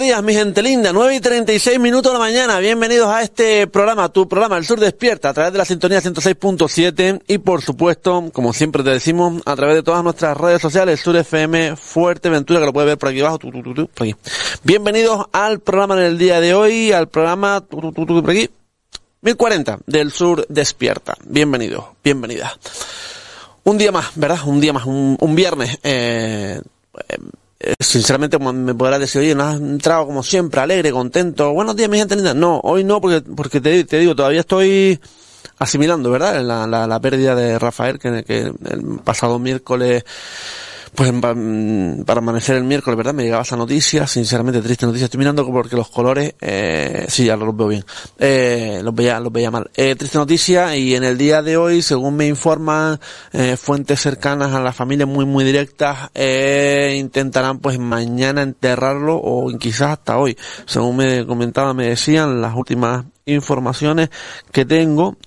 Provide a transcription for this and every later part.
días, mi gente linda, 9:36 de la mañana, bienvenidos a este programa, tu programa, El Sur Despierta, a través de la sintonía 106.7 y por supuesto, como siempre te decimos, a través de todas nuestras redes sociales, Sur FM Fuerteventura, que lo puedes ver por aquí abajo, por aquí. Bienvenidos al programa en el día de hoy, al programa, por aquí, 1040 del Sur Despierta. Bienvenidos, bienvenidas. Un día más, ¿verdad? Un día más, un viernes, sinceramente me podrás decir, oye, no has entrado como siempre, alegre, contento, buenos días mi gente linda. No, hoy no, porque te digo, todavía estoy asimilando, ¿verdad? La pérdida de Rafael, que el pasado miércoles, pues para amanecer el miércoles, ¿verdad? Me llegaba esa noticia, sinceramente triste noticia. Estoy mirando porque los colores, sí, ya los veo bien. Los veía mal. Triste noticia, y en el día de hoy, según me informan, fuentes cercanas a la familia, muy directas, intentarán pues mañana enterrarlo, o quizás hasta hoy. Según me comentaban, me decían las últimas informaciones que tengo,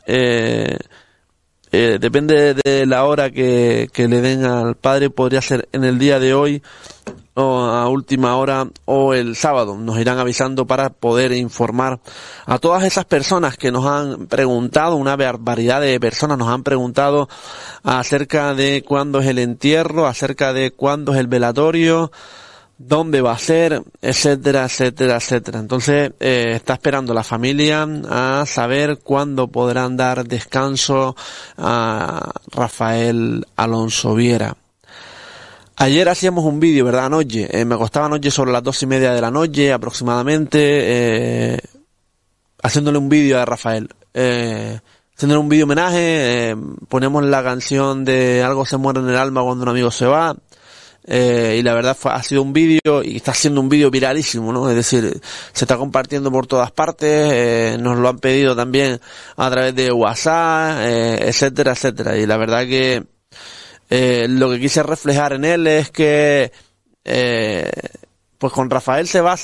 depende de la hora que le den al padre, podría ser en el día de hoy o a última hora o el sábado. Nos irán avisando para poder informar a todas esas personas que nos han preguntado, una barbaridad de personas nos han preguntado acerca de cuándo es el entierro, acerca de cuándo es el velatorio, dónde va a ser, etcétera. Entonces, está esperando la familia a saber cuándo podrán dar descanso a Rafael Alonso Viera. Ayer hacíamos un vídeo, ¿verdad? Anoche, me acostaba anoche sobre las 2:30 de la noche aproximadamente, haciéndole un vídeo a Rafael, haciéndole un vídeo homenaje, ponemos la canción de Algo se muere en el alma cuando un amigo se va. Y la verdad ha sido un vídeo, y está siendo un vídeo viralísimo, ¿no? Es decir, se está compartiendo por todas partes, nos lo han pedido también a través de WhatsApp, etcétera. Y la verdad que lo que quise reflejar en él es que pues con Rafael se va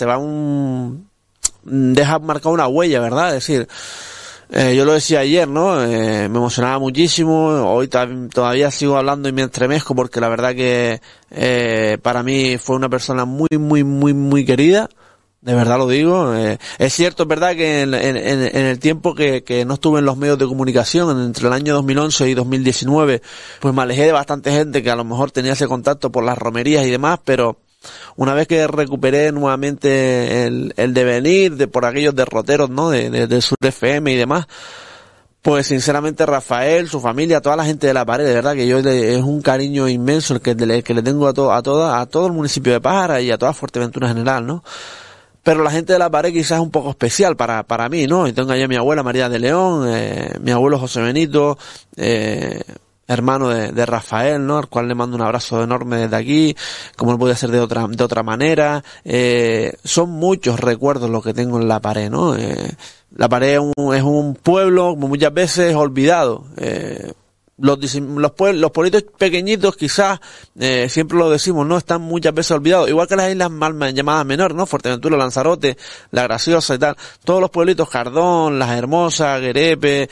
deja marcar una huella, ¿verdad? Es decir, yo lo decía ayer, ¿no? Me emocionaba muchísimo. Hoy todavía sigo hablando y me entremezco porque la verdad que para mí fue una persona muy querida. De verdad lo digo. Es cierto, es verdad que en el tiempo que no estuve en los medios de comunicación, entre el año 2011 y 2019, pues me alejé de bastante gente que a lo mejor tenía ese contacto por las romerías y demás, pero una vez que recuperé nuevamente el devenir por aquellos derroteros, ¿no? de Sur FM y demás, pues sinceramente Rafael, su familia, toda la gente de La Pared, de verdad que es un cariño inmenso el que le tengo a todo el municipio de Pájara y a toda Fuerteventura en general, ¿no? Pero la gente de La Pared quizás es un poco especial para mí, ¿no? Y tengo allá a mi abuela María de León, mi abuelo José Benito, hermano de Rafael, ¿no? Al cual le mando un abrazo enorme desde aquí, como no podía ser de otra manera. Son muchos recuerdos los que tengo en La Pared, ¿no? La Pared es un pueblo, como muchas veces, olvidado. Los pueblitos pequeñitos quizás, siempre lo decimos, no están muchas veces olvidados, igual que las islas mal llamadas menores, ¿no? Fuerteventura, Lanzarote, La Graciosa y tal, todos los pueblitos, Cardón, Las Hermosas, Guerepe,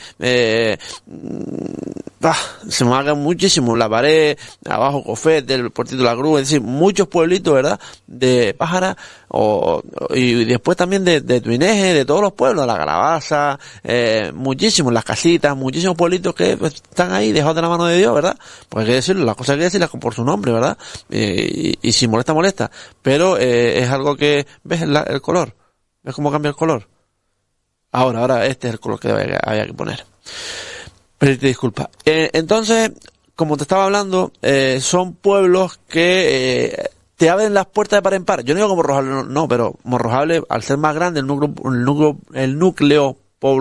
se me haga muchísimo, La Pared, abajo Cofete, el Puertito de la Cruz, es decir, muchos pueblitos, ¿verdad? De Pájara, y después también de Tuineje, de todos los pueblos, La Calabaza, muchísimos, Las Casitas, muchísimos pueblitos que pues, están ahí dejados de la mano de Dios, ¿verdad? Pues hay que decirlo, las cosas hay que decirlas por su nombre, ¿verdad? Y si molesta, pero es algo que, ¿ves el color? ¿Ves cómo cambia el color? Ahora este es el color que había que poner. Pedirte disculpas. Entonces, como te estaba hablando, son pueblos que te abren las puertas de par en par. Yo no digo como Morrojable, no, pero Morrojable, al ser más grande, el núcleo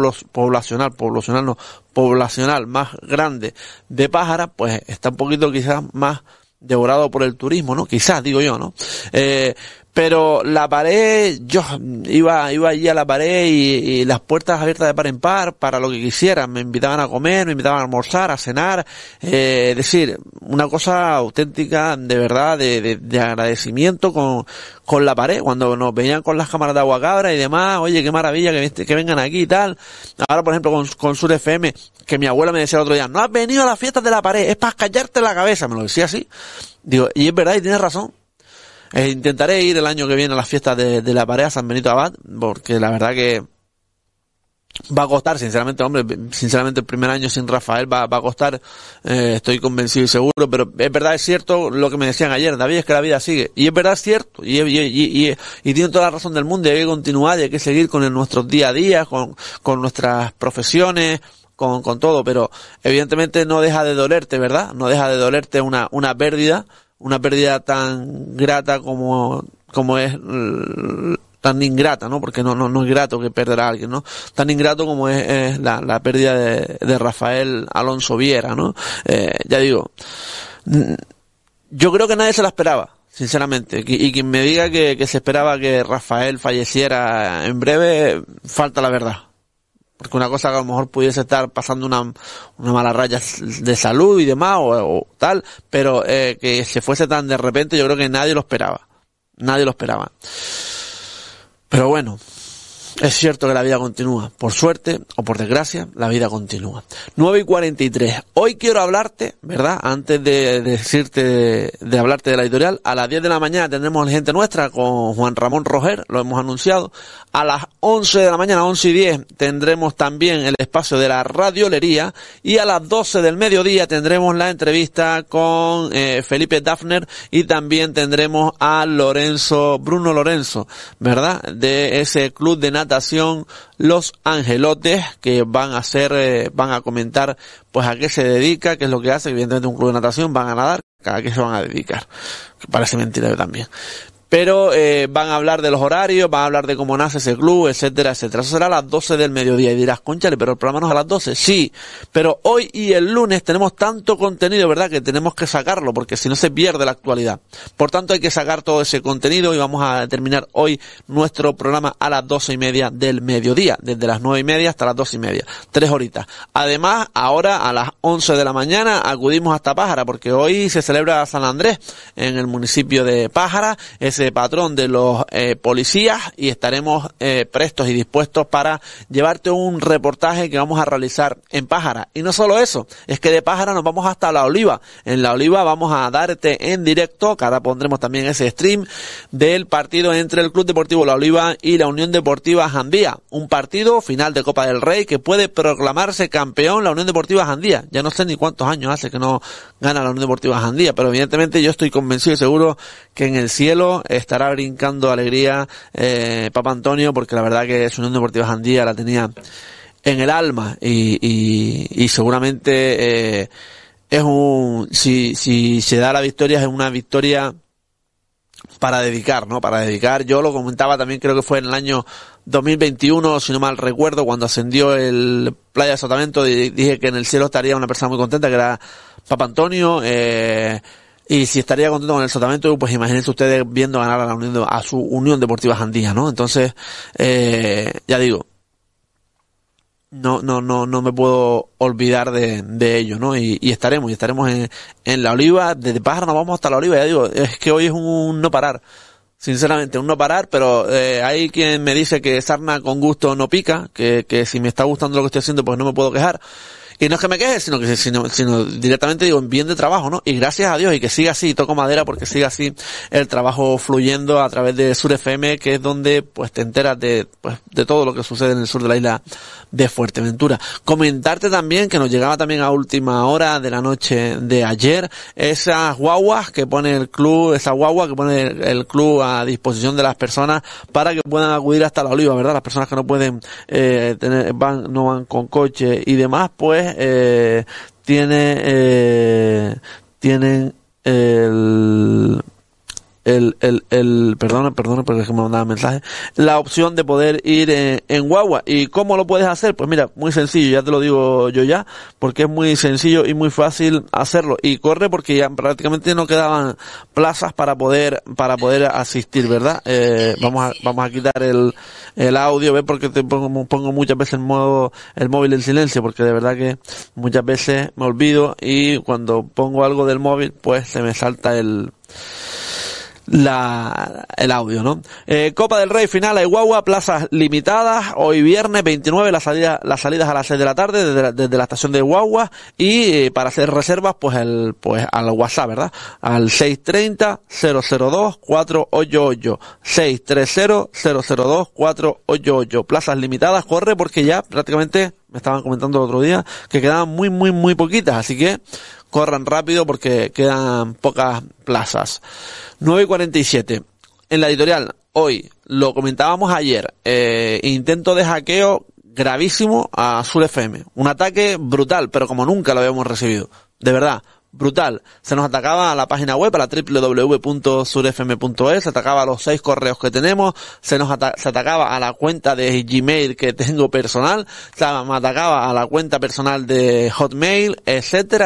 poblacional más grande de Pájara, pues está un poquito quizás más devorado por el turismo, ¿no? Quizás, digo yo, ¿no? Pero La Pared, yo iba allí a La Pared y las puertas abiertas de par en par para lo que quisieran. Me invitaban a comer, me invitaban a almorzar, a cenar, es decir, una cosa auténtica, de verdad, de agradecimiento con La Pared, cuando nos veían con las cámaras de agua cabra y demás. Oye, qué maravilla que vengan aquí y tal. Ahora, por ejemplo, con Sur FM, que mi abuela me decía el otro día, no has venido a las fiestas de La Pared, es para callarte la cabeza, me lo decía así. Digo, y es verdad, y tienes razón. Intentaré ir el año que viene a las fiestas de la pareja San Benito Abad, porque la verdad que va a costar, sinceramente, hombre, sinceramente el primer año sin Rafael va a costar, estoy convencido y seguro, pero es verdad, es cierto lo que me decían ayer, David, es que la vida sigue, y es verdad, es cierto, y tienen toda la razón del mundo, y hay que continuar, y hay que seguir con nuestros día a día, con nuestras profesiones, con todo, pero evidentemente no deja de dolerte, ¿verdad? No deja de dolerte una pérdida tan grata como es, tan ingrata, ¿no? Porque no es grato que perder a alguien, ¿no? Tan ingrato como es la pérdida de Rafael Alonso Viera, ¿no? Ya digo, yo creo que nadie se la esperaba, sinceramente, y quien me diga que se esperaba que Rafael falleciera en breve, falta la verdad. Porque una cosa que a lo mejor pudiese estar pasando una mala raya de salud y demás, o tal, pero que se fuese tan de repente, yo creo que nadie lo esperaba. Nadie lo esperaba. Pero bueno, es cierto que la vida continúa. Por suerte o por desgracia, la vida continúa. 9:43. Hoy quiero hablarte, ¿verdad? Antes de hablarte de la editorial, a las 10 de la mañana tendremos Gente Nuestra con Juan Ramón Roger, lo hemos anunciado. A las 11 de la mañana, 11:10, tendremos también el espacio de la radiolería, y a las 12 del mediodía tendremos la entrevista con Felipe Dafner, y también tendremos a Bruno Lorenzo, ¿verdad? De ese club de natación Los Angelotes, que van a comentar pues a qué se dedica, qué es lo que hace. Evidentemente un club de natación, van a nadar, a qué se van a dedicar, que parece mentira yo también. Pero van a hablar de los horarios, van a hablar de cómo nace ese club, etcétera, etcétera. Eso será a las 12 del mediodía. Y dirás, cónchale, pero el programa no es a las 12. Sí, pero hoy y el lunes tenemos tanto contenido, ¿verdad?, que tenemos que sacarlo, porque si no se pierde la actualidad. Por tanto, hay que sacar todo ese contenido, y vamos a terminar hoy nuestro programa a las 12:30 del mediodía, desde las 9:30 hasta las 12:30. 3 horitas. Además, ahora a las 11 de la mañana acudimos hasta Pájara, porque hoy se celebra San Andrés en el municipio de Pájara, ese patrón de los policías, y estaremos prestos y dispuestos para llevarte un reportaje que vamos a realizar en Pájara. Y no solo eso, es que de Pájara nos vamos hasta La Oliva. En La Oliva vamos a darte en directo, que ahora pondremos también ese stream del partido entre el Club Deportivo La Oliva y la Unión Deportiva Jandía. Un partido final de Copa del Rey que puede proclamarse campeón la Unión Deportiva Jandía. Ya no sé ni cuántos años hace que no gana la Unión Deportiva Jandía, pero evidentemente yo estoy convencido y seguro que en el cielo estará brincando alegría Papa Antonio, porque la verdad que su Unión Deportiva Jandía la tenía en el alma, y seguramente si se da la victoria, es una victoria para dedicar, ¿no? Para dedicar. Yo lo comentaba también, creo que fue en el año 2021, si no mal recuerdo, cuando ascendió el Playa de Sotavento, dije que en el cielo estaría una persona muy contenta, que era Papa Antonio, y si estaría contento con el Sotavento, pues imagínense ustedes viendo ganar a su Unión Deportiva Jandía, ¿no? Entonces, ya digo, no me puedo olvidar de ello, ¿no? Y estaremos en La Oliva. Desde Pájara nos vamos hasta La Oliva. Ya digo, es que hoy es un no parar, sinceramente, un no parar, pero hay quien me dice que sarna con gusto no pica, que si me está gustando lo que estoy haciendo, pues no me puedo quejar. Y no es que me queje, sino directamente digo, en bien de trabajo, ¿no? Y gracias a Dios, y que siga así, toco madera, porque siga así el trabajo fluyendo a través de Sur FM, que es donde pues te enteras de todo lo que sucede en el sur de la isla de Fuerteventura. Comentarte también que nos llegaba también a última hora de la noche de ayer esas guaguas que pone el club, a disposición de las personas para que puedan acudir hasta La Oliva, ¿verdad? Las personas que no pueden no van con coche y demás, pues tienen perdona, porque es que me mandaba mensaje, la opción de poder ir en guagua. ¿Y cómo lo puedes hacer? Pues mira, muy sencillo, ya te lo digo yo ya, porque es muy sencillo y muy fácil hacerlo. Y corre, porque ya prácticamente no quedaban plazas para poder asistir, ¿verdad? Vamos a quitar el audio, ¿ves? Porque te pongo muchas veces el móvil en silencio, porque de verdad que muchas veces me olvido, y cuando pongo algo del móvil, pues se me salta el audio, ¿no? Copa del Rey final a Guagua, plazas limitadas, hoy viernes 29, las salidas a las 6 de la tarde desde la estación de Guagua, y para hacer reservas pues al WhatsApp, ¿verdad? Al 630-002-488, 630-002-488, plazas limitadas, corre porque ya prácticamente me estaban comentando el otro día que quedaban muy poquitas, así que corran rápido porque quedan pocas plazas. 9:47. En la editorial, hoy, lo comentábamos ayer, intento de hackeo gravísimo a Sur FM. Un ataque brutal, pero como nunca lo habíamos recibido. De verdad, brutal. Se nos atacaba a la página web, a la www.surfm.es, se atacaba a los 6 correos que tenemos, se atacaba a la cuenta de Gmail que tengo personal, me atacaba a la cuenta personal de Hotmail, etcétera.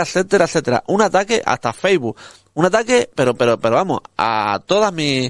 Un ataque hasta Facebook. Un ataque, pero vamos, a todas mis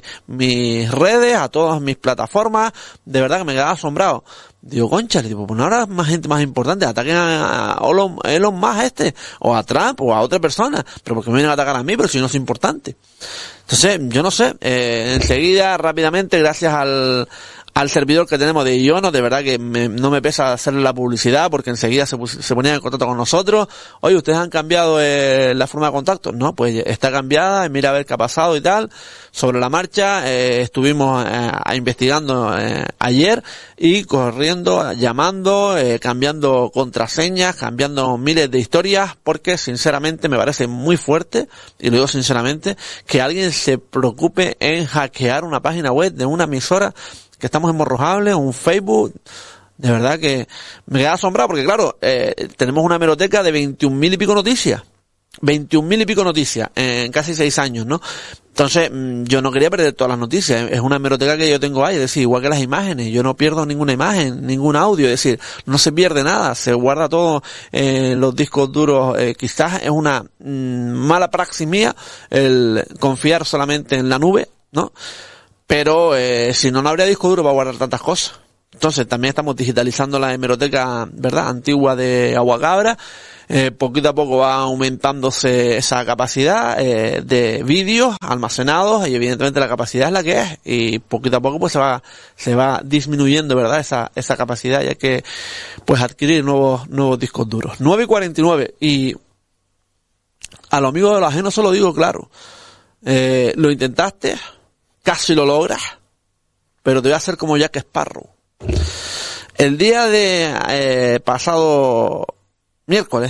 redes, a todas mis plataformas, de verdad que me quedaba asombrado. Digo, concha, le digo, pues no habrá más gente más importante, ataquen a Elon Musk o a Trump, o a otra persona, pero porque me vienen a atacar a mí, pero si no es importante. Entonces, yo no sé, enseguida, rápidamente, gracias al servidor que tenemos de Iono, de verdad que no me pesa hacerle la publicidad porque enseguida se ponían en contacto con nosotros. Oye, ¿ustedes han cambiado la forma de contacto? No, pues está cambiada, mira a ver qué ha pasado y tal. Sobre la marcha, estuvimos investigando ayer y corriendo, llamando, cambiando contraseñas, cambiando miles de historias, porque sinceramente me parece muy fuerte, y lo digo sinceramente, que alguien se preocupe en hackear una página web de una emisora que estamos en Morrojable, un Facebook. De verdad que me queda asombrado porque claro, tenemos una hemeroteca de 21.000 y pico noticias. 21.000 y pico noticias en casi 6 años, ¿no? Entonces, yo no quería perder todas las noticias. Es una hemeroteca que yo tengo ahí, es decir, igual que las imágenes. Yo no pierdo ninguna imagen, ningún audio, es decir, no se pierde nada, se guarda todo en los discos duros. Quizás es una mala praxis mía el confiar solamente en la nube, ¿no? Pero si no habría disco duro para guardar tantas cosas. Entonces también estamos digitalizando la hemeroteca, ¿verdad?, antigua de Aguacabra. Poquito a poco va aumentándose esa capacidad de vídeos almacenados, y evidentemente la capacidad es la que es, y poquito a poco pues se va disminuyendo, ¿verdad?, esa capacidad, y hay que pues adquirir nuevos discos duros. 9:49, y a los amigos de los ajenos se lo digo claro. Lo intentaste, casi lo logras, pero te voy a hacer como Jack Sparrow. El día de pasado miércoles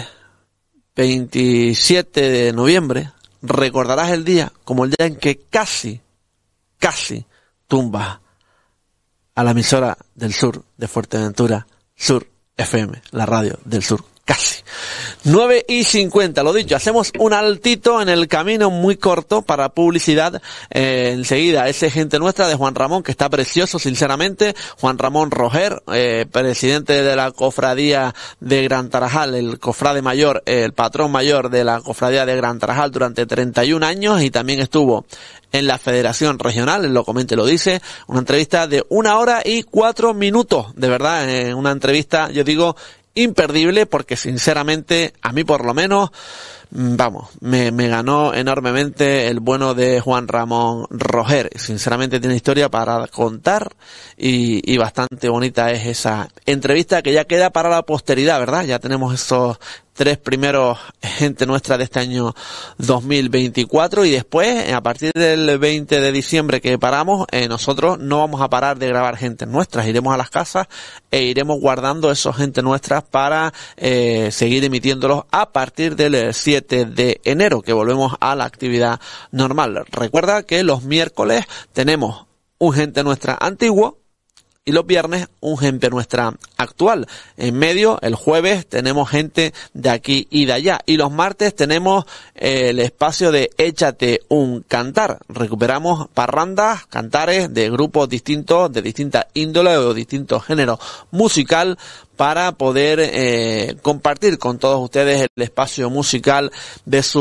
27 de noviembre, recordarás el día como el día en que casi tumbas a la emisora del sur de Fuerteventura, Sur FM, la radio del sur. Casi. 9:50, lo dicho, hacemos un altito en el camino muy corto para publicidad. Enseguida, ese Gente Nuestra de Juan Ramón, que está precioso, sinceramente. Juan Ramón Roger, presidente de la cofradía de Gran Tarajal, el cofrade mayor, el patrón mayor de la cofradía de Gran Tarajal durante 31 años, y también estuvo en la Federación Regional, en Lo Comente Lo Dice, una entrevista de 1 hora y 4 minutos, de verdad, una entrevista, yo digo, imperdible, porque sinceramente a mí por lo menos, vamos, me ganó enormemente el bueno de Juan Ramón Roger. Sinceramente tiene historia para contar, y bastante bonita es esa entrevista, que ya queda para la posteridad, ¿verdad? Ya tenemos esos 3 primeros Gente Nuestra de este año 2024, y después, a partir del 20 de diciembre que paramos, nosotros no vamos a parar de grabar Gente Nuestras. Iremos a las casas e iremos guardando esos Gente Nuestras para seguir emitiéndolos a partir del 7 de enero, que volvemos a la actividad normal. Recuerda que los miércoles tenemos un Gente Nuestra antiguo, y los viernes un Gente Nuestra actual. En medio, el jueves, tenemos gente de aquí y de allá. Y los martes tenemos el espacio de Échate un cantar. Recuperamos parrandas, cantares de grupos distintos, de distintas índoles o distintos géneros musical, para poder compartir con todos ustedes el espacio musical de Sur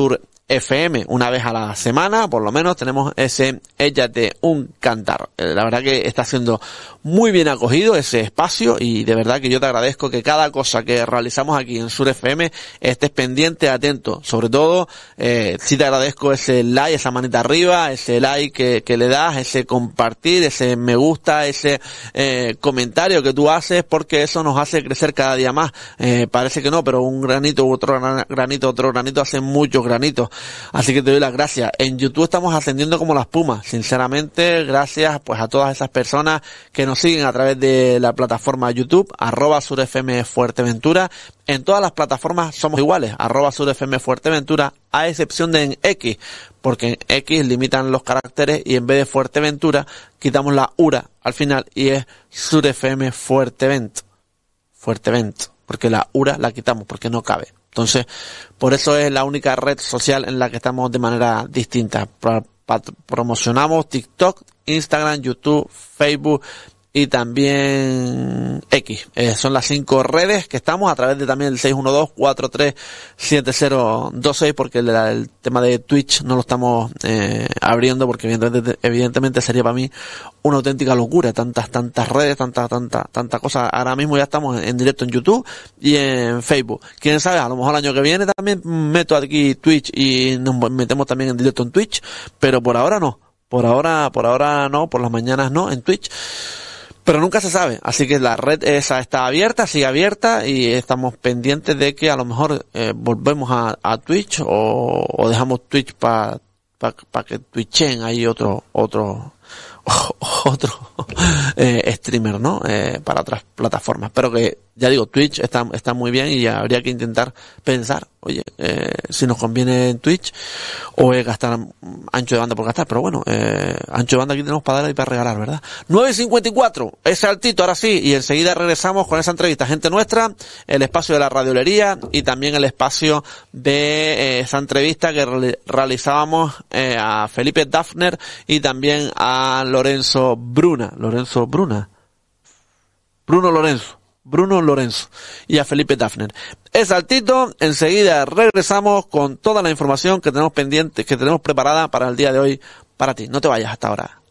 FM, una vez a la semana, por lo menos, tenemos ese Échate un cantar. La verdad que está siendo muy bien acogido ese espacio y de verdad que yo te agradezco que cada cosa que realizamos aquí en Sur FM estés pendiente, atento. Sobre todo, sí te agradezco ese like, esa manita arriba, ese like que le das, ese compartir, ese me gusta, ese comentario que tú haces, porque eso nos hace crecer cada día más. Parece que no, pero un granito, otro granito hacen muchos granitos. Así que te doy las gracias. En YouTube estamos ascendiendo como la espuma. Sinceramente, gracias pues a todas esas personas que nos siguen a través de la plataforma YouTube, @surfm Fuerteventura. En todas las plataformas somos iguales, @surfm Fuerteventura, a excepción de en X, porque en X limitan los caracteres y en vez de Fuerteventura quitamos la URA al final y es surfm Fuertevent, porque la URA la quitamos porque no cabe. Entonces, por eso es la única red social en la que estamos de manera distinta. Promocionamos TikTok, Instagram, YouTube, Facebook y también X. Son las 5 redes que estamos a través de también el 612-437026, porque el tema de Twitch no lo estamos abriendo porque evidentemente sería para mí una auténtica locura, tantas redes, tanta cosa. Ahora mismo ya estamos en directo en YouTube y en Facebook. Quién sabe, a lo mejor el año que viene también meto aquí Twitch y nos metemos también en directo en Twitch, pero por ahora no. Por ahora no, por las mañanas no, en Twitch. Pero nunca se sabe, así que la red esa está abierta, sigue abierta y estamos pendientes de que a lo mejor volvemos a Twitch o dejamos Twitch para que twitchen ahí otro streamer, ¿no? Para otras plataformas. Pero que, ya digo, Twitch está muy bien y habría que intentar pensar, oye, si nos conviene en Twitch o gastar ancho de banda por gastar. Pero bueno, ancho de banda aquí tenemos para dar y para regalar, ¿verdad? 9:54, ese altito, ahora sí, y enseguida regresamos con esa entrevista. Gente nuestra, el espacio de la radiolería y también el espacio de esa entrevista que realizábamos a Felipe Dafner y también a Bruno Lorenzo y a Felipe Dafner. Es altito, enseguida regresamos con toda la información que tenemos pendiente, que tenemos preparada para el día de hoy para ti. No te vayas hasta ahora.